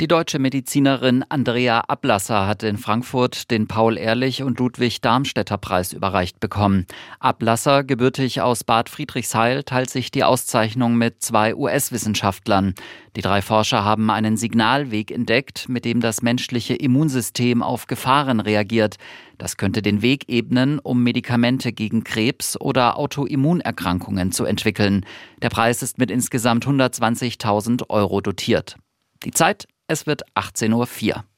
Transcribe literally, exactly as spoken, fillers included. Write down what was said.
Die deutsche Medizinerin Andrea Ablasser hat in Frankfurt den Paul-Ehrlich- und Ludwig-Darmstädter-Preis überreicht bekommen. Ablasser, gebürtig aus Bad Friedrichshail, teilt sich die Auszeichnung mit zwei U S-Wissenschaftlern. Die drei Forscher haben einen Signalweg entdeckt, mit dem das menschliche Immunsystem auf Gefahren reagiert. Das könnte den Weg ebnen, um Medikamente gegen Krebs oder Autoimmunerkrankungen zu entwickeln. Der Preis ist mit insgesamt hundertzwanzigtausend Euro dotiert. Die Zeit: Es wird achtzehn Uhr vier.